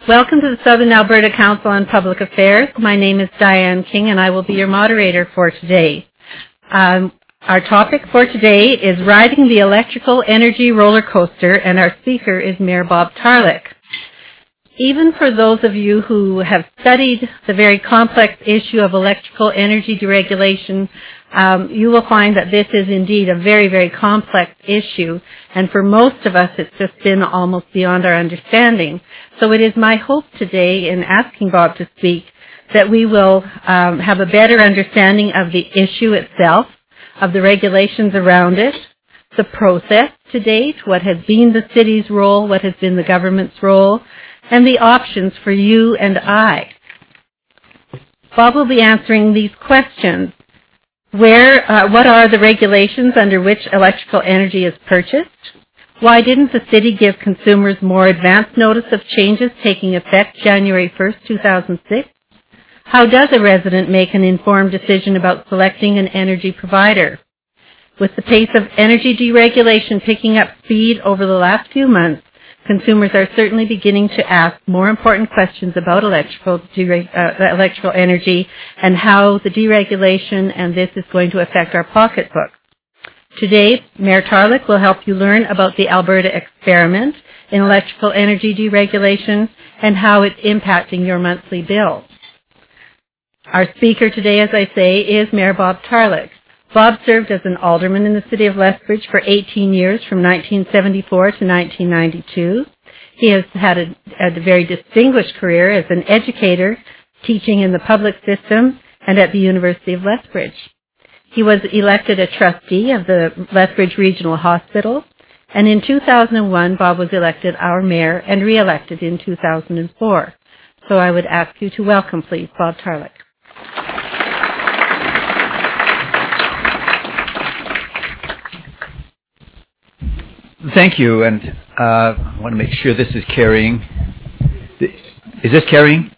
Welcome to the Southern Alberta Council on Public Affairs. My name is Diane King and I will be your moderator for today. Our topic for today is riding the electrical energy roller coaster, and our speaker is Mayor Bob Tarlach. Even for those of you who have studied the very complex issue of electrical energy deregulation, you will find that this is indeed a very, very complex issue, and for most of us it's just been almost beyond our understanding. So it is my hope today, in asking Bob to speak, that we will have a better understanding of the issue itself, of the regulations around it, the process to date, what has been the city's role, what has been the government's role, and the options for you and I. Bob will be answering these questions. What are the regulations under which electrical energy is purchased? Why didn't the city give consumers more advance notice of changes taking effect January 1st, 2006? How does a resident make an informed decision about selecting an energy provider? With the pace of energy deregulation picking up speed over the last few months, consumers are certainly beginning to ask more important questions about electrical energy and how the deregulation and this is going to affect our pocketbook. Today, Mayor Tarlach will help you learn about the Alberta experiment in electrical energy deregulation and how it's impacting your monthly bill. Our speaker today, as I say, is Mayor Bob Tarlach. Bob served as an alderman in the city of Lethbridge for 18 years, from 1974 to 1992. He has had a very distinguished career as an educator, teaching in the public system and at the University of Lethbridge. He was elected a trustee of the Lethbridge Regional Hospital, and in 2001, Bob was elected our mayor and re-elected in 2004. So I would ask you to welcome, please, Bob Tarlach. Thank you, and I want to make sure this is carrying. Is this carrying?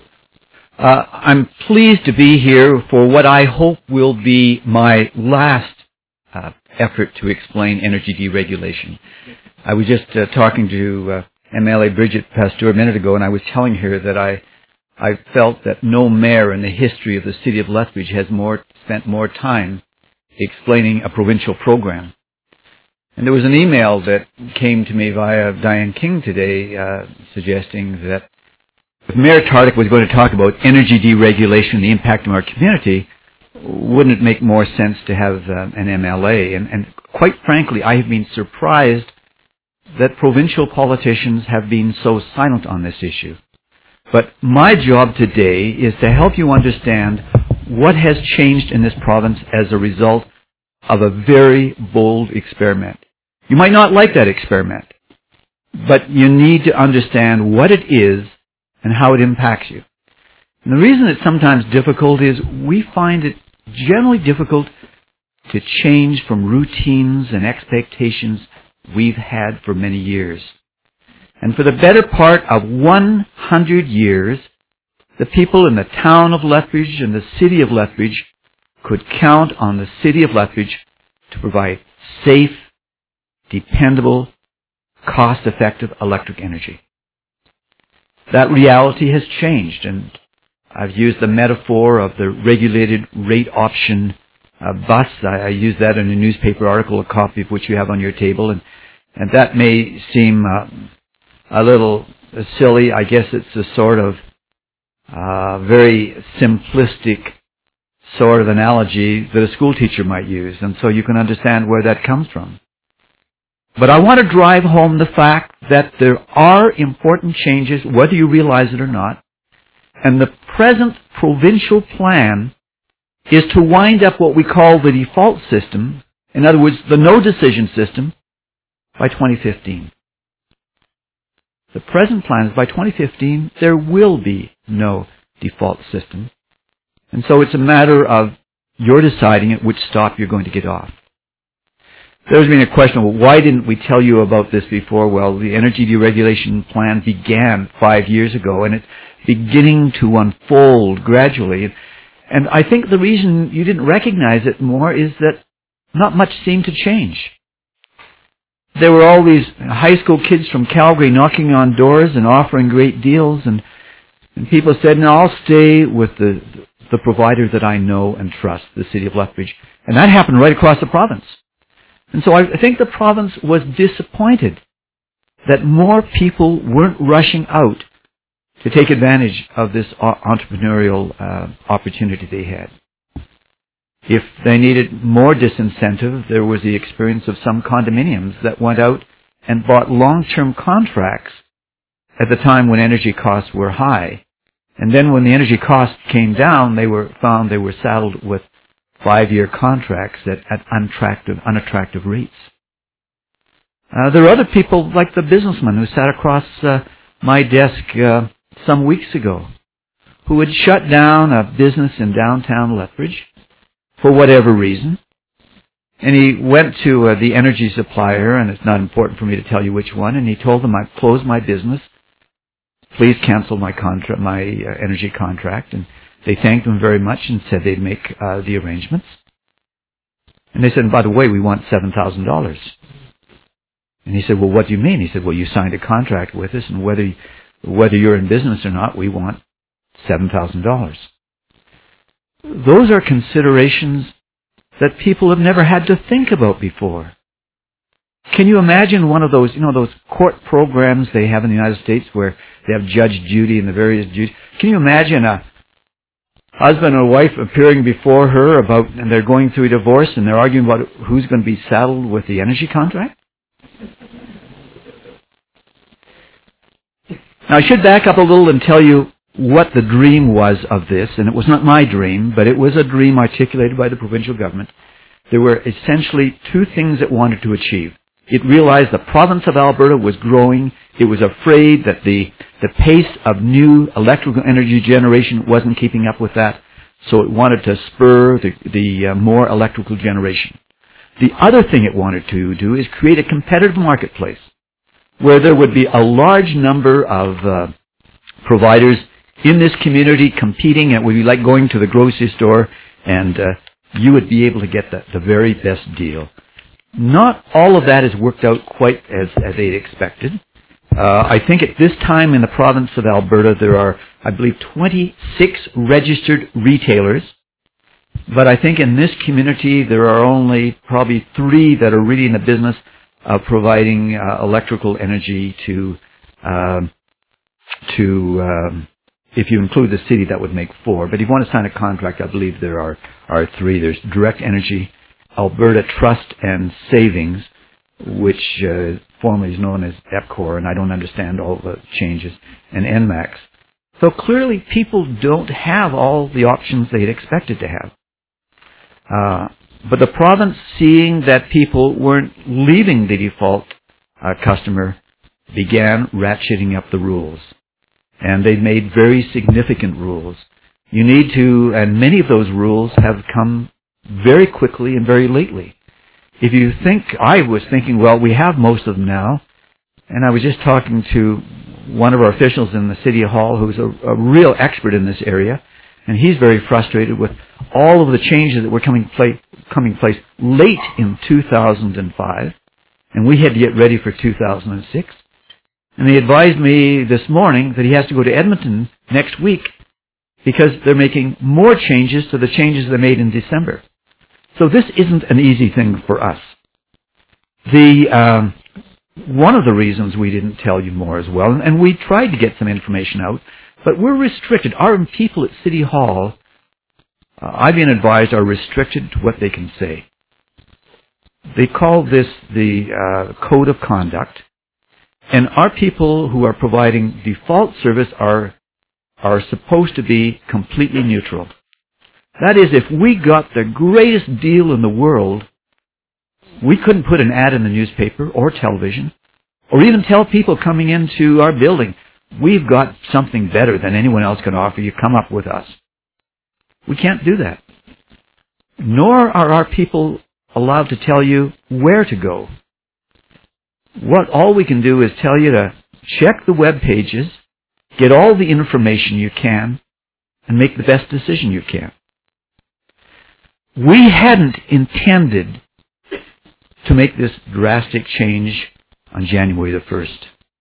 I'm pleased to be here for what I hope will be my last effort to explain energy deregulation. I was just talking to MLA Bridget Pasteur a minute ago, and I was telling her that I felt that no mayor in the history of the city of Lethbridge has spent more time explaining a provincial program. And there was an email that came to me via Diane King today suggesting that if Mayor Tarlach was going to talk about energy deregulation and the impact on our community, wouldn't it make more sense to have an MLA? And quite frankly, I have been surprised that provincial politicians have been so silent on this issue. But my job today is to help you understand what has changed in this province as a result of a very bold experiment. You might not like that experiment, but you need to understand what it is and how it impacts you. And the reason it's sometimes difficult is we find it generally difficult to change from routines and expectations we've had for many years. And for the better part of 100 years, the people in the town of Lethbridge and the city of Lethbridge could count on the city of Lethbridge to provide safe, dependable, cost-effective electric energy. That reality has changed, and I've used the metaphor of the regulated rate option bus. I used that in a newspaper article, a copy of which you have on your table, and that may seem a little silly. I guess it's a sort of very simplistic sort of analogy that a school teacher might use, and so you can understand where that comes from. But I want to drive home the fact that there are important changes, whether you realize it or not, and the present provincial plan is to wind up what we call the default system, in other words, the no-decision system, by 2015. The present plan is by 2015, there will be no default system. And so it's a matter of your deciding at which stop you're going to get off. There's been a question, well, why didn't we tell you about this before? Well, the energy deregulation plan began 5 years ago, and it's beginning to unfold gradually. And I think the reason you didn't recognize it more is that not much seemed to change. there were all these high school kids from Calgary knocking on doors and offering great deals, and people said, no, I'll stay with the provider that I know and trust, the City of Lethbridge. And that happened right across the province. And so I think the province was disappointed that more people weren't rushing out to take advantage of this entrepreneurial opportunity they had. If they needed more disincentive, there was the experience of some condominiums that went out and bought long-term contracts at the time when energy costs were high. And then when the energy costs came down, they were saddled with 5-year contracts at unattractive rates. There are other people like the businessman who sat across my desk some weeks ago, who had shut down a business in downtown Lethbridge for whatever reason. And he went to the energy supplier, and it's not important for me to tell you which one, and he told them, I've closed my business. Please cancel my energy contract. And they thanked him very much and said they'd make the arrangements. And they said, by the way, we want $7,000. And he said, well, what do you mean? He said, well, you signed a contract with us, and whether you're in business or not, we want $7,000. Those are considerations that people have never had to think about before. Can you imagine one of those, those court programs they have in the United States where they have Judge Judy and the various duties? Can you imagine a husband or wife appearing before her and they're going through a divorce and they're arguing about who's going to be saddled with the energy contract? Now, I should back up a little and tell you what the dream was of this, and it was not my dream, but it was a dream articulated by the provincial government. There were essentially two things it wanted to achieve. It realized the province of Alberta was growing. It was afraid that the pace of new electrical energy generation wasn't keeping up with that, so it wanted to spur the more electrical generation. The other thing it wanted to do is create a competitive marketplace where there would be a large number of providers in this community competing. It would be like going to the grocery store, and you would be able to get the very best deal. Not all of that has worked out quite as they'd expected. I think at this time in the province of Alberta there are, I believe, 26 registered retailers. But I think in this community there are only probably 3 that are really in the business of providing electrical energy to if you include the city, that would make 4. But if you want to sign a contract, I believe there are 3. There's Direct Energy, Alberta Trust and Savings, which formerly is known as EPCOR, and I don't understand all the changes, and ENMAX. So clearly people don't have all the options they had expected to have. But the province, seeing that people weren't leaving the default customer, began ratcheting up the rules. And they made very significant rules. You need to, and many of those rules have come very quickly and very lately. If you think, I was thinking, well, we have most of them now. And I was just talking to one of our officials in the City Hall who's a real expert in this area. And he's very frustrated with all of the changes that were coming place late in 2005. And we had to get ready for 2006. And he advised me this morning that he has to go to Edmonton next week because they're making more changes to the changes they made in December. So this isn't an easy thing for us. One of the reasons we didn't tell you more as well, and we tried to get some information out, but we're restricted. Our people at City Hall, I've been advised, are restricted to what they can say. They call this the Code of Conduct. And our people who are providing default service are supposed to be completely neutral. That is, if we got the greatest deal in the world, we couldn't put an ad in the newspaper or television, or even tell people coming into our building, we've got something better than anyone else can offer you, come up with us. We can't do that. Nor are our people allowed to tell you where to go. All we can do is tell you to check the web pages, get all the information you can, and make the best decision you can. We hadn't intended to make this drastic change on January the 1st.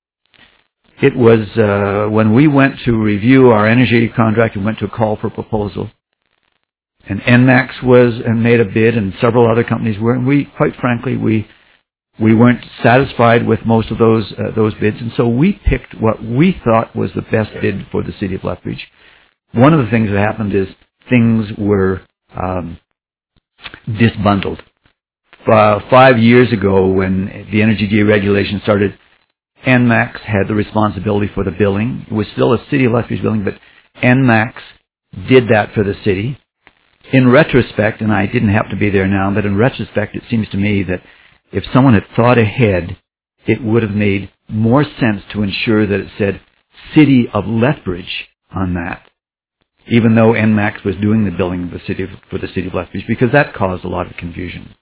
It was when we went to review our energy contract and went to a call for proposal, and ENMAX was and made a bid, and several other companies were, and we, quite frankly, we weren't satisfied with most of those bids, and so we picked what we thought was the best bid for the city of Lethbridge. One of the things that happened is things were disbundled. 5 years ago, when the energy deregulation started, ENMAX had the responsibility for the billing. It was still a City of Lethbridge billing, but ENMAX did that for the city. In retrospect, and I didn't have to be there now, but in retrospect, it seems to me that if someone had thought ahead, it would have made more sense to ensure that it said City of Lethbridge on that, even though ENMAX was doing the billing for the City of Lethbridge, because that caused a lot of confusion.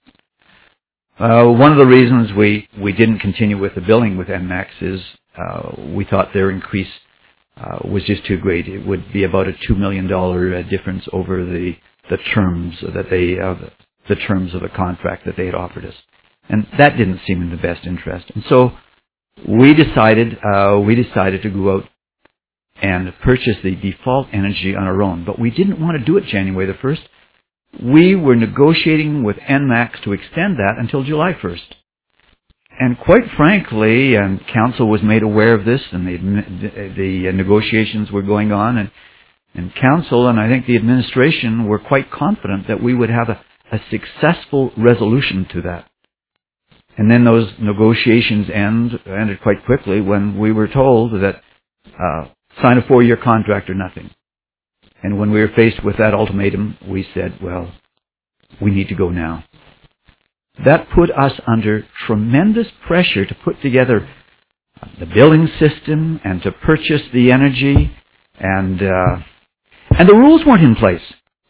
One of the reasons we didn't continue with the billing with ENMAX is we thought their increase was just too great. It would be about a $2 million difference over the terms that the terms of the contract that they had offered us, and that didn't seem in the best interest. And so we decided to go out and purchase the default energy on our own, but we didn't want to do it January the 1st. We were negotiating with ENMAX to extend that until July 1st. And quite frankly, and council was made aware of this, and the negotiations were going on, and council and I think the administration were quite confident that we would have a successful resolution to that. And then those negotiations ended quite quickly when we were told that sign a 4-year contract or nothing. And when we were faced with that ultimatum, we said, well, we need to go now. That put us under tremendous pressure to put together the billing system and to purchase the energy, and the rules weren't in place.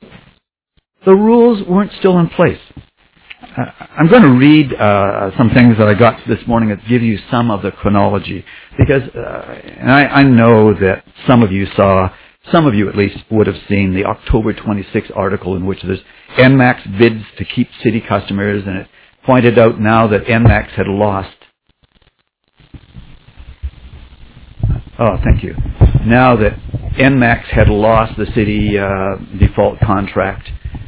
The rules weren't still in place. I'm going to read some things that I got this morning that give you some of the chronology, because and I know that some of you at least would have seen the October 26 article in which there's ENMAX bids to keep city customers, and it pointed out now that ENMAX had lost. Oh, thank you. Now that ENMAX had lost the city default contract,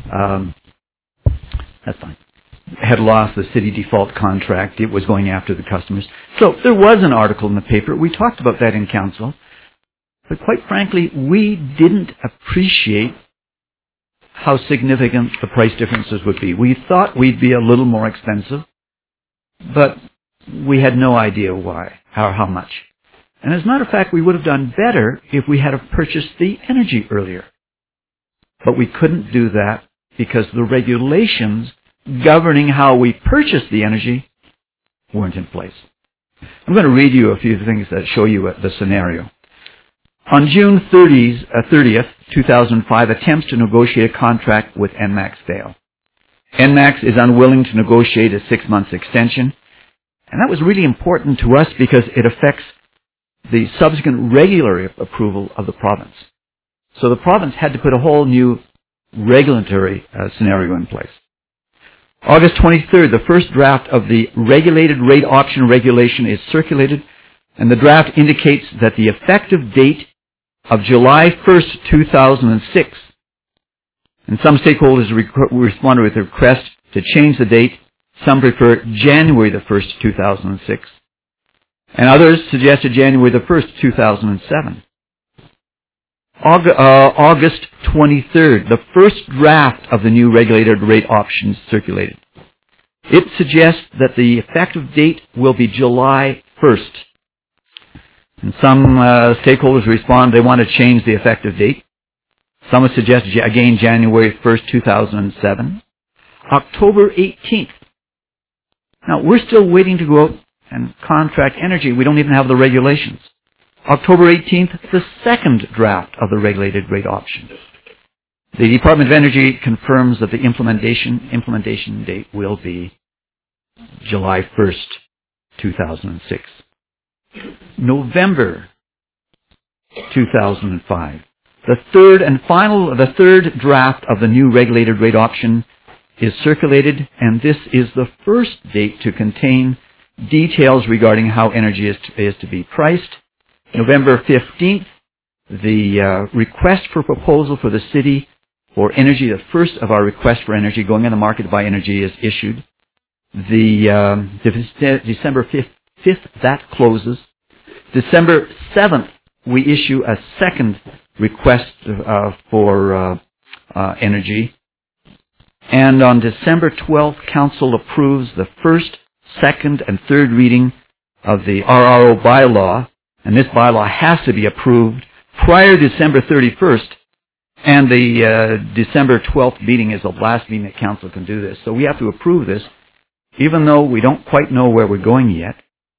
that's fine. Had lost the city default contract. It was going after the customers. So there was an article in the paper. We talked about that in council. But quite frankly, we didn't appreciate how significant the price differences would be. We thought we'd be a little more expensive, but we had no idea why, how much. And as a matter of fact, we would have done better if we had have purchased the energy earlier. But we couldn't do that because the regulations governing how we purchased the energy weren't in place. I'm going to read you a few things that show you the scenario. On June 30th, 2005, attempts to negotiate a contract with ENMAX fail. ENMAX is unwilling to negotiate a 6-month extension, and that was really important to us because it affects the subsequent regular approval of the province. So the province had to put a whole new regulatory scenario in place. August 23rd, the first draft of the regulated rate option regulation is circulated, and the draft indicates that the effective date of July 1st, 2006, and some stakeholders responded with a request to change the date. Some prefer January the 1st, 2006, and others suggested January the 1st, 2007. August 23rd, the first draft of the new regulated rate options circulated. It suggests that the effective date will be July 1st. And some stakeholders respond they want to change the effective date. Some have suggested, again, January 1st, 2007. October 18th. Now, we're still waiting to go out and contract energy. We don't even have the regulations. October 18th, the second draft of the regulated rate option. The Department of Energy confirms that the implementation date will be July 1st, 2006. November 2005. The third draft of the new regulated rate option is circulated, and this is the first date to contain details regarding how energy is to be priced. November 15th, the request for proposal for the city for energy, the first of our requests for energy going on the market to buy energy, is issued. The December 5th, that closes. December 7th, we issue a second request for energy. And on December 12th, Council approves the first, second, and third reading of the RRO bylaw. And this bylaw has to be approved prior to December 31st. And the December 12th meeting is the last meeting that Council can do this. So we have to approve this, even though we don't quite know where we're going yet.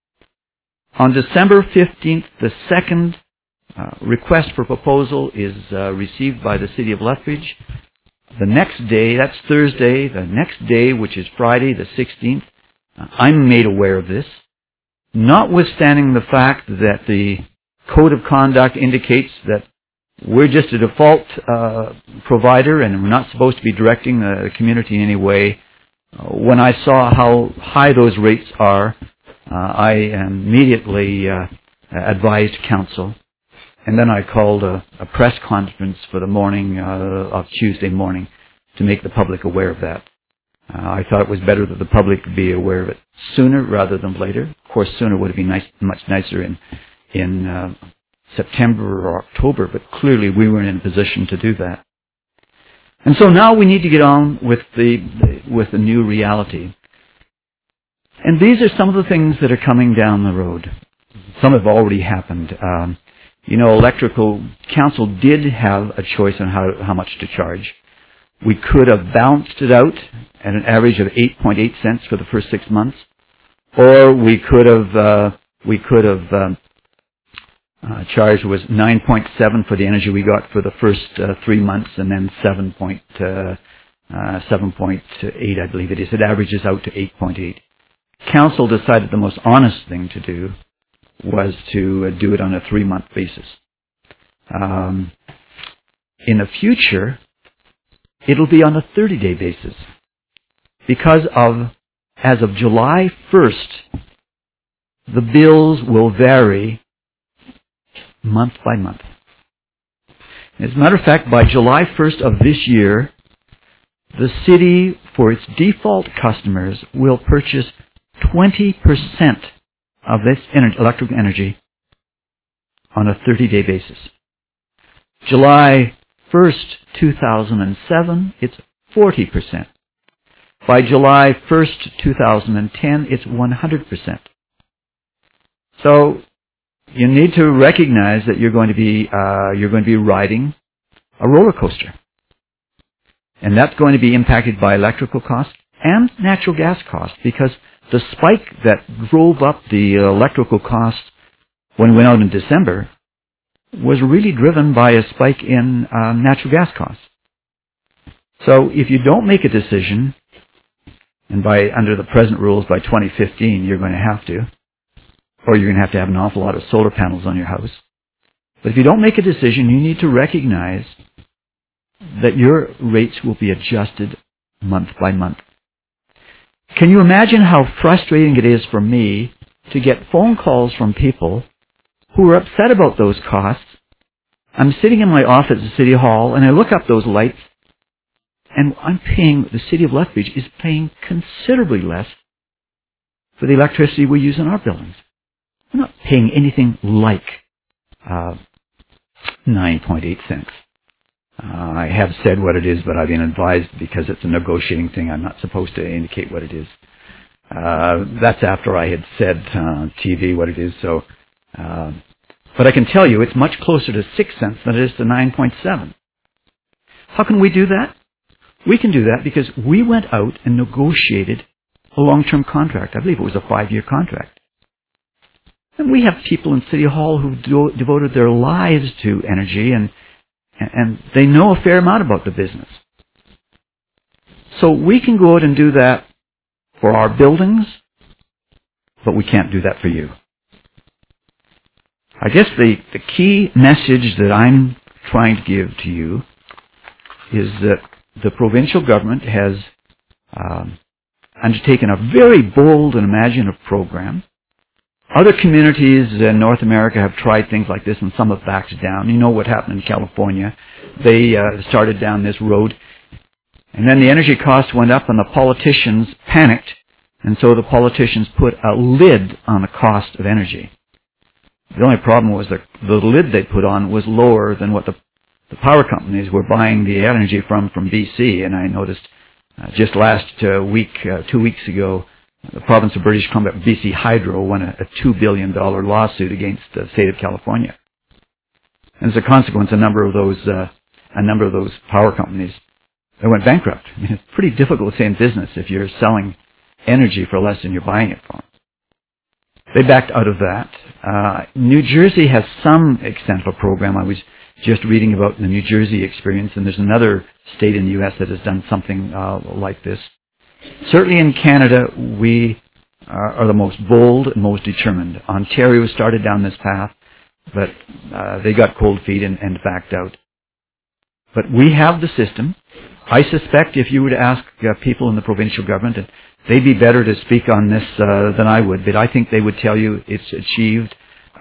On December 15th, the second request for proposal is received by the City of Lethbridge. The next day, that's Thursday, the next day, which is Friday the 16th, I'm made aware of this, notwithstanding the fact that the Code of Conduct indicates that we're just a default provider and we're not supposed to be directing the community in any way. When I saw how high those rates are, I immediately advised Council. And then I called a press conference for the morning of Tuesday morning to make the public aware of that. I thought it was better that the public be aware of it sooner rather than later. Of course, sooner would have been much nicer in September or October, but clearly we weren't in a position to do that. And so now we need to get on with the new reality. And these are some of the things that are coming down the road. Some have already happened. Electrical Council did have a choice on how much to charge. We could have balanced it out at an average of 8.8 cents for the first 6 months, or we could have charged was 9.7 for the energy we got for the first 3 months, and then 7.8, I believe it is. It averages out to 8.8. Council decided the most honest thing to do was to do it on a 3-month basis. In the future, it'll be on a 30-day basis because as of July 1st, the bills will vary month by month. As a matter of fact, by July 1st of this year, the city, for its default customers, will purchase 20% of this electric energy on a 30-day basis. July 1st, 2007, it's 40%. By July 1st, 2010, it's 100%. So you need to recognize that you're going to be riding a roller coaster, and that's going to be impacted by electrical costs and natural gas costs, because the spike that drove up the electrical costs when we went out in December was really driven by a spike in natural gas costs. So if you don't make a decision, and under the present rules by 2015 you're going to have to, or you're going to have an awful lot of solar panels on your house. But if you don't make a decision, you need to recognize that your rates will be adjusted month by month. Can you imagine how frustrating it is for me to get phone calls from people who are upset about those costs? I'm sitting in my office at City Hall and I look up those lights and the City of Lethbridge is paying considerably less for the electricity we use in our buildings. We're not paying anything like 9.8 cents. I have said what it is, but I've been advised because it's a negotiating thing, I'm not supposed to indicate what it is. That's after I had said on TV what it is. So, but I can tell you it's much closer to 6 cents than it is to 9.7. How can we do that? We can do that because we went out and negotiated a long-term contract. I believe it was a 5-year contract. And we have people in City Hall who devoted their lives to energy, and they know a fair amount about the business. So we can go out and do that for our buildings, but we can't do that for you. I guess the key message that I'm trying to give to you is that the provincial government has undertaken a very bold and imaginative program. Other communities in North America have tried things like this, and some have backed down. You know what happened in California. They started down this road, and then the energy costs went up, and the politicians panicked, and so the politicians put a lid on the cost of energy. The only problem was that the lid they put on was lower than what the power companies were buying the energy from BC, and I noticed just last week, 2 weeks ago, the province of British Columbia, BC Hydro, won a $2 billion lawsuit against the state of California. And as a consequence, a number of those power companies they went bankrupt. I mean, it's pretty difficult to stay in business if you're selling energy for less than you're buying it for. They backed out of that. New Jersey has some extent of a program. I was just reading about the New Jersey experience, and there's another state in the U.S. that has done something like this. Certainly in Canada, we are the most bold and most determined. Ontario started down this path, but they got cold feet and backed out. But we have the system. I suspect if you were to ask people in the provincial government, they'd be better to speak on this than I would, but I think they would tell you it's achieved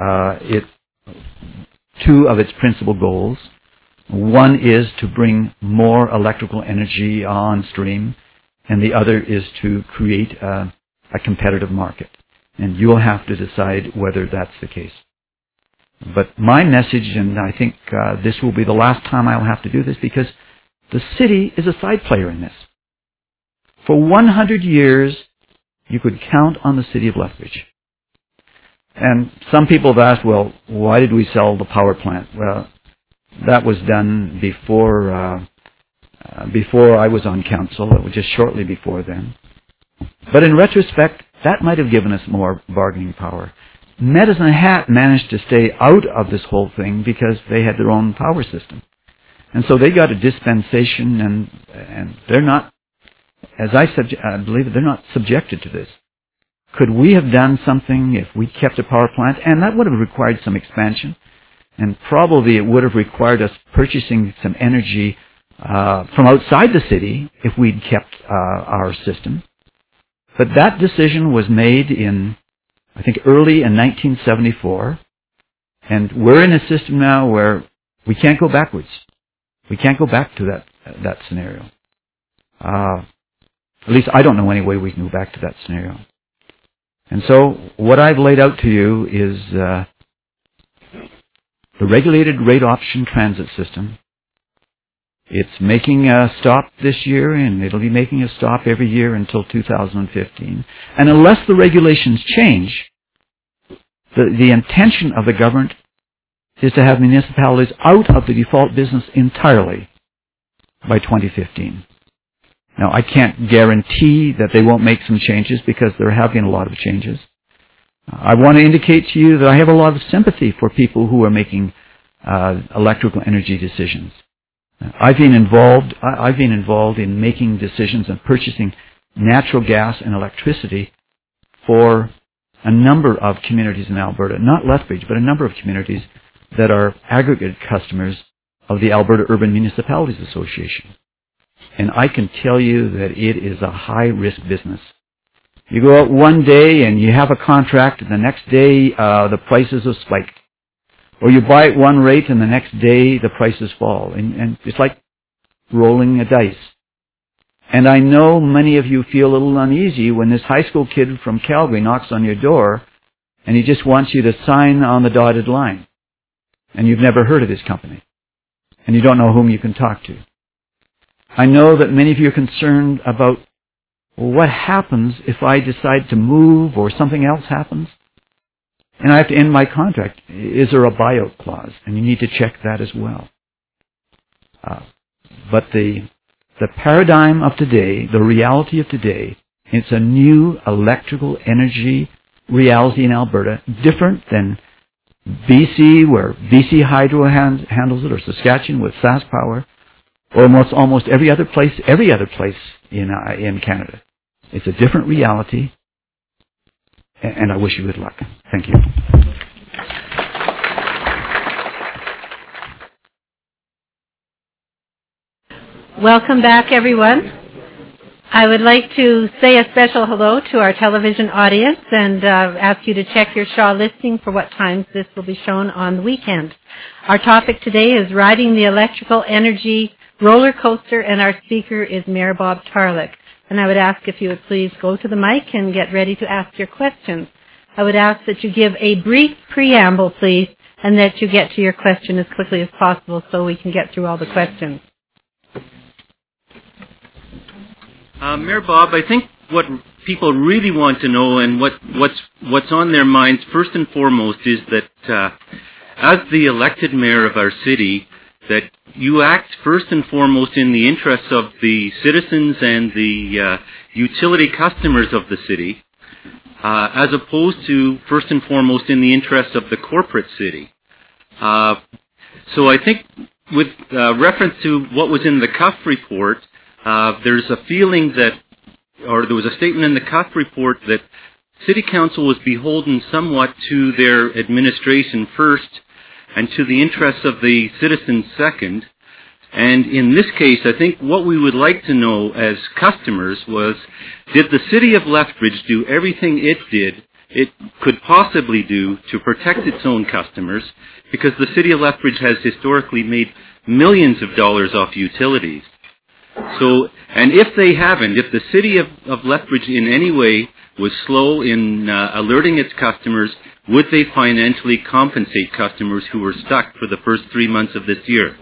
two of its principal goals. One is to bring more electrical energy on stream, and the other is to create a competitive market. And you'll have to decide whether that's the case. But my message, and I think this will be the last time I'll have to do this, because the city is a side player in this. For 100 years, you could count on the city of Lethbridge. And some people have asked, well, why did we sell the power plant? Well, that was done before I was on council. It was just shortly before then. But in retrospect, that might have given us more bargaining power. Medicine Hat managed to stay out of this whole thing because they had their own power system. And so they got a dispensation, and they're not, as I believe, they're not subjected to this. Could we have done something if we kept a power plant? And that would have required some expansion. And probably it would have required us purchasing some energy from outside the city if we'd kept our system. But that decision was made in, I think, early in 1974. And we're in a system now where we can't go backwards. We can't go back to that scenario. At least I don't know any way we can go back to that scenario. And so what I've laid out to you is the regulated rate option transit system. It's making a stop this year, and it'll be making a stop every year until 2015. And unless the regulations change, the intention of the government is to have municipalities out of the default business entirely by 2015. Now, I can't guarantee that they won't make some changes because there have been a lot of changes. I want to indicate to you that I have a lot of sympathy for people who are making electrical energy decisions. I've been involved in making decisions and purchasing natural gas and electricity for a number of communities in Alberta, not Lethbridge, but a number of communities that are aggregate customers of the Alberta Urban Municipalities Association. And I can tell you that it is a high-risk business. You go out one day and you have a contract, and the next day the prices have spiked. Or you buy at one rate and the next day the prices fall. And it's like rolling a dice. And I know many of you feel a little uneasy when this high school kid from Calgary knocks on your door and he just wants you to sign on the dotted line. And you've never heard of his company. And you don't know whom you can talk to. I know that many of you are concerned about, well, what happens if I decide to move or something else happens? And I have to end my contract. Is there a buyout clause? And you need to check that as well. But the paradigm of today, the reality of today, it's a new electrical energy reality in Alberta, different than BC, where BC Hydro handles it, or Saskatchewan with SaskPower, or almost every other place in Canada. It's a different reality, and I wish you good luck. Thank you. Welcome back, everyone. I would like to say a special hello to our television audience and ask you to check your Shaw listing for what times this will be shown on the weekend. Our topic today is riding the electrical energy roller coaster, and our speaker is Mayor Bob Tarlach. And I would ask if you would please go to the mic and get ready to ask your questions. I would ask that you give a brief preamble, please, and that you get to your question as quickly as possible so we can get through all the questions. Mayor Bob, I think what people really want to know and what's on their minds first and foremost is that as the elected mayor of our city, that you act first and foremost in the interests of the citizens and the utility customers of the city, as opposed to first and foremost in the interests of the corporate city. So I think with reference to what was in the Cuff report, there's a feeling that, or there was a statement in the Cuff report that City Council was beholden somewhat to their administration first and to the interests of the citizens second. And in this case, I think what we would like to know as customers was, did the City of Lethbridge do everything it could possibly do to protect its own customers? Because the City of Lethbridge has historically made millions of dollars off utilities. So, and if they haven't, if the City of Lethbridge in any way was slow in alerting its customers, would they financially compensate customers who were stuck for the first 3 months of this year?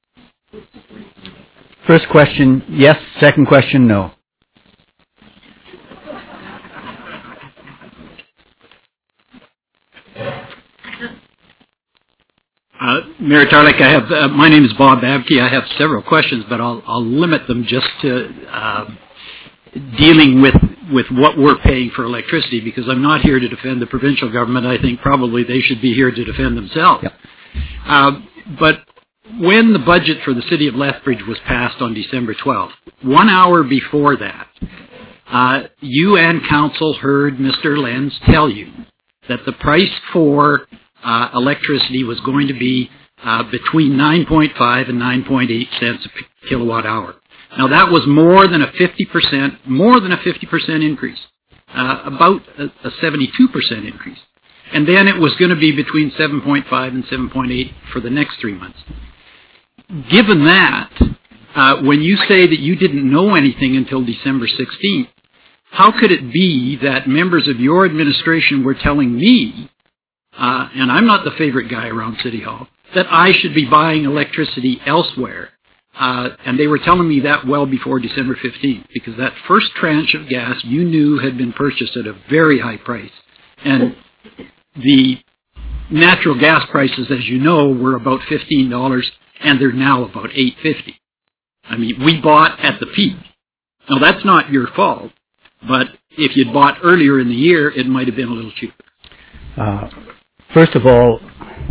First question, yes. Second question, no. Mayor Tarlach, my name is Bob Abke. I have several questions, but I'll limit them just to dealing with what we're paying for electricity, because I'm not here to defend the provincial government. I think probably they should be here to defend themselves. Yep. But when the budget for the City of Lethbridge was passed on December 12th, 1 hour before that, you and Council heard Mr. Lenz tell you that the price for electricity was going to be between 9.5 and 9.8 cents a kilowatt hour. Now that was more than a 50% increase, about a 72% increase. And then it was going to be between 7.5 and 7.8 for the next 3 months. Given that, when you say that you didn't know anything until December 16th, how could it be that members of your administration were telling me, and I'm not the favorite guy around City Hall, that I should be buying electricity elsewhere? And they were telling me that well before December 15th, because that first tranche of gas you knew had been purchased at a very high price. And the natural gas prices, as you know, were about $15, and they're now about $8.50. I mean, we bought at the peak. Now, that's not your fault, but if you'd bought earlier in the year, it might have been a little cheaper. First of all,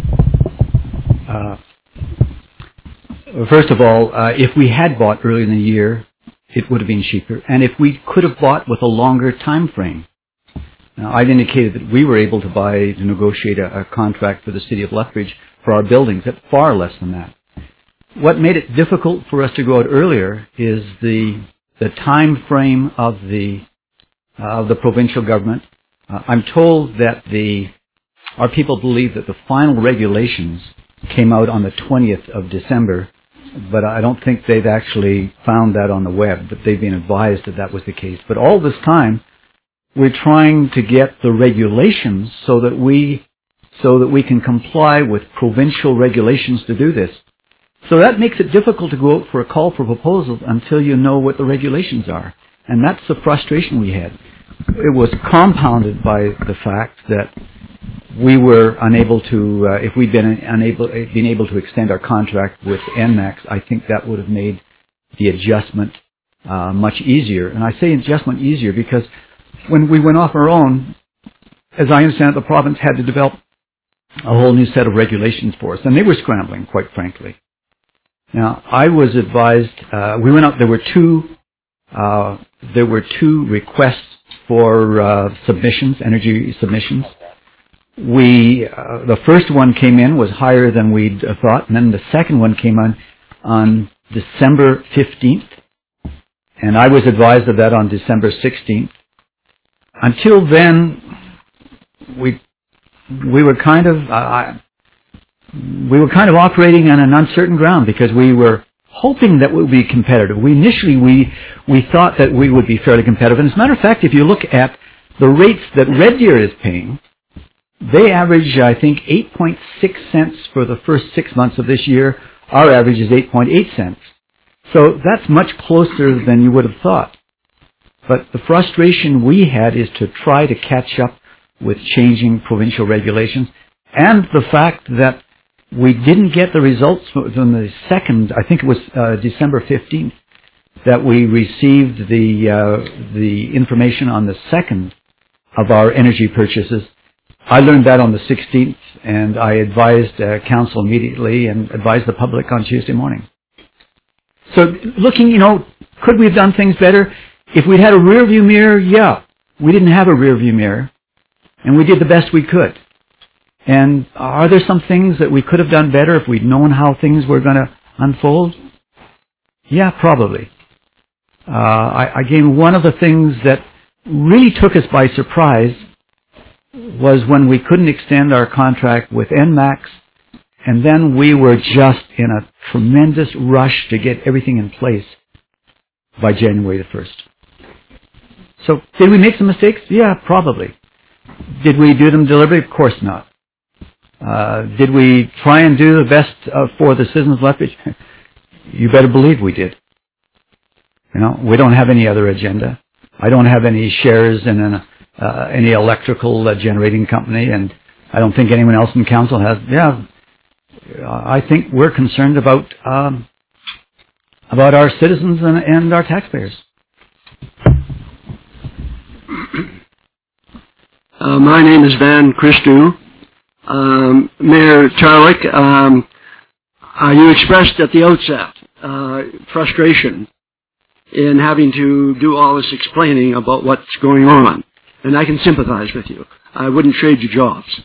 if we had bought earlier in the year, it would have been cheaper. And if we could have bought with a longer time frame. Now, I've indicated that we were able to negotiate a contract for the City of Lethbridge for our buildings at far less than that. What made it difficult for us to go out earlier is the time frame of the provincial government. I'm told that our people believe that the final regulations came out on the 20th of December, but I don't think they've actually found that on the web, but they've been advised that that was the case. But all this time, we're trying to get the regulations so that we can comply with provincial regulations to do this. So that makes it difficult to go out for a call for proposals until you know what the regulations are. And that's the frustration we had. It was compounded by the fact that we were unable to, if we'd been able to extend our contract with ENMAX, I think that would have made the adjustment much easier. And I say adjustment easier because when we went off our own, as I understand it, the province had to develop a whole new set of regulations for us, and they were scrambling, quite frankly. Now, I was advised, we went out, there were two requests for submissions, energy submissions. The first one came in, was higher than we'd thought, and then the second one came on December 15th, And I was advised of that on December 16th. Until then, we were kind of operating on an uncertain ground because we were hoping that we would be competitive. Initially we thought that we would be fairly competitive. And as a matter of fact, if you look at the rates that Red Deer is paying, they average, I think, 8.6 cents for the first 6 months of this year. Our average is 8.8 cents. So that's much closer than you would have thought. But the frustration we had is to try to catch up with changing provincial regulations and the fact that we didn't get the results from the second, I think it was December 15th, that we received the information on the second of our energy purchases. I learned that on the 16th, and I advised council immediately and advised the public on Tuesday morning. So looking, could we have done things better? If we'd had a rear view mirror, yeah. We didn't have a rear view mirror, and we did the best we could. And are there some things that we could have done better if we'd known how things were going to unfold? Yeah, probably. Again, one of the things that really took us by surprise was when we couldn't extend our contract with ENMAX, and then we were just in a tremendous rush to get everything in place by January the 1st. So, did we make some mistakes? Yeah, probably. Did we do them deliberately? Of course not. Did we try and do the best for the citizens of Lethbridge? You better believe we did. We don't have any other agenda. I don't have any shares in any electrical generating company, and I don't think anyone else in council has. Yeah, I think we're concerned about our citizens and our taxpayers. My name is Van Christou. Mayor Charwick, you expressed at the outset frustration in having to do all this explaining about what's going on, and I can sympathize with you. I wouldn't trade you jobs.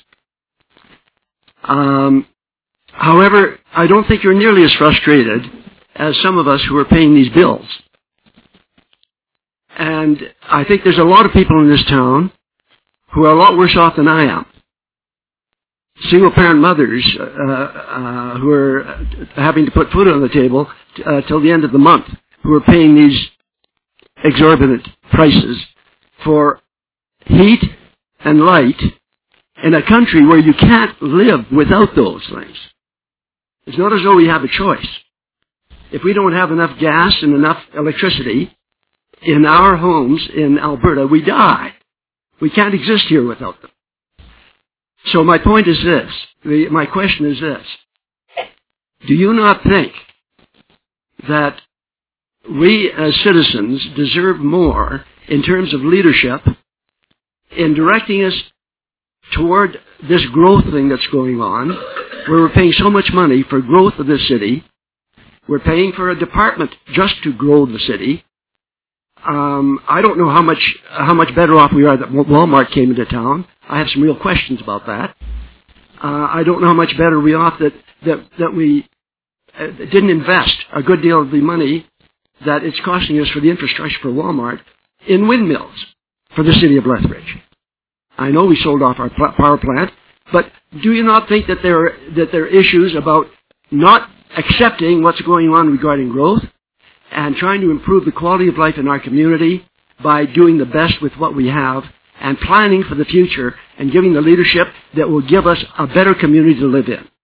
However, I don't think you're nearly as frustrated as some of us who are paying these bills. And I think there's a lot of people in this town who are a lot worse off than I am. Single-parent mothers who are having to put food on the table till the end of the month, who are paying these exorbitant prices for heat and light in a country where you can't live without those things. It's not as though we have a choice. If we don't have enough gas and enough electricity in our homes in Alberta, we die. We can't exist here without them. So my point is this, my question is this. Do you not think that we as citizens deserve more in terms of leadership in directing us toward this growth thing that's going on, where we're paying so much money for growth of the city? We're paying for a department just to grow the city. I don't know how much better off we are that Walmart came into town. I have some real questions about that. I don't know how much better we are off that we didn't invest a good deal of the money that it's costing us for the infrastructure for Walmart in windmills for the city of Lethbridge. I know we sold off our power plant, but do you not think that there are issues about not accepting what's going on regarding growth and trying to improve the quality of life in our community by doing the best with what we have and planning for the future and giving the leadership that will give us a better community to live in?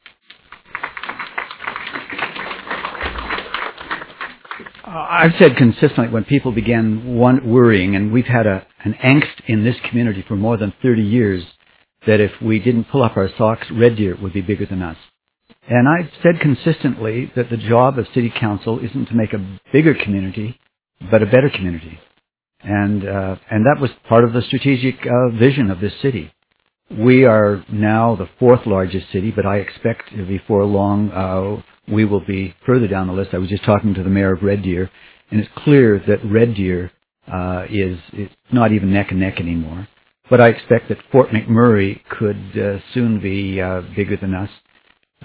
I've said consistently when people began worrying, and we've had an angst in this community for more than 30 years, that if we didn't pull up our socks, Red Deer would be bigger than us. And I've said consistently that the job of City Council isn't to make a bigger community, but a better community. And that was part of the strategic vision of this city. We are now the fourth largest city, but I expect before long we will be further down the list. I was just talking to the mayor of Red Deer, and it's clear that Red Deer is not even neck and neck anymore. But I expect that Fort McMurray could soon be bigger than us.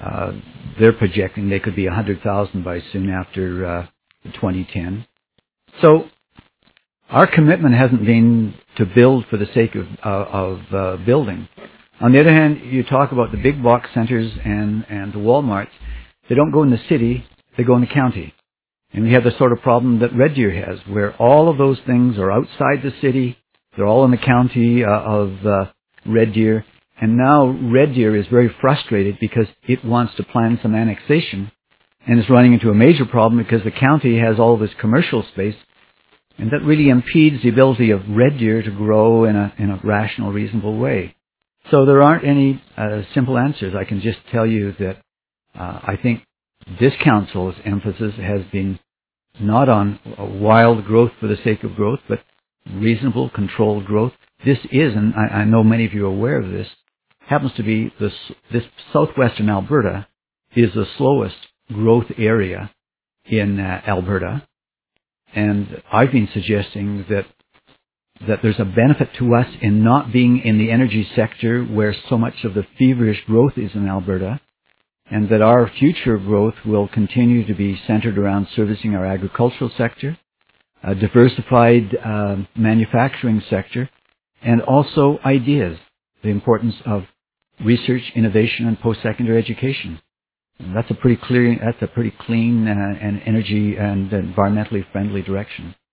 They're projecting they could be 100,000 by soon after 2010. So our commitment hasn't been to build for the sake of building. On the other hand, you talk about the big box centers and the Walmarts. They don't go in the city, they go in the county. And we have the sort of problem that Red Deer has, where all of those things are outside the city. They're all in the county of Red Deer. And now Red Deer is very frustrated because it wants to plan some annexation and is running into a major problem because the county has all this commercial space, and that really impedes the ability of Red Deer to grow in a rational, reasonable way. So there aren't any simple answers. I can just tell you that I think this council's emphasis has been not on wild growth for the sake of growth, but reasonable, controlled growth. This is, and I know many of you are aware of this, happens to be this southwestern Alberta is the slowest growth area in Alberta. And I've been suggesting that there's a benefit to us in not being in the energy sector where so much of the feverish growth is in Alberta, and that our future growth will continue to be centered around servicing our agricultural sector, a diversified manufacturing sector, and also ideas, the importance of research, innovation, and post-secondary education. And that's a pretty clean and energy and environmentally friendly direction.